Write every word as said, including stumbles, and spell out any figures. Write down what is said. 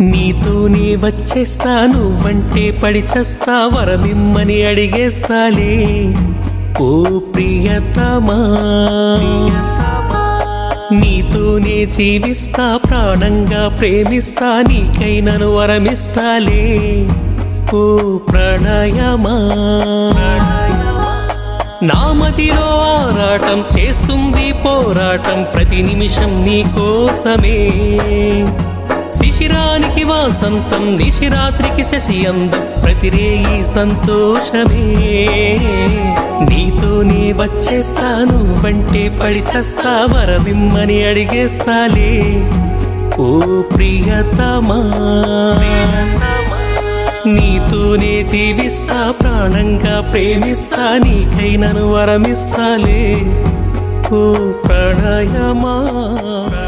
నీతోనే వచ్చేస్తాను వంటే పడి చస్తా వరమిమ్మని అడిగేస్తాలే ఓ ప్రియతమా నీతోనే జీవిస్తా ప్రాణంగా ప్రేమిస్తా నీకై నన్ను వరమిస్తాలే ఓ ప్రణయమా నామదిలో ఆరాటం చేస్తుంది పోరాటం ప్రతి నిమిషం నీ కోసమే శిశిరానికి వాసంతం నిశిరాత్రికి శశి అందం ప్రతిరేయి సంతోషమే నీతోనే వచ్చేస్తాను వంటే పడి చస్తా వరమిమ్మని అడిగేస్తాలే ఓ ప్రియతమా నీతోనే జీవిస్తా ప్రాణంగా ప్రేమిస్తా నీకై నన్ను వరమిస్తాలే ఓ ప్రణయమా.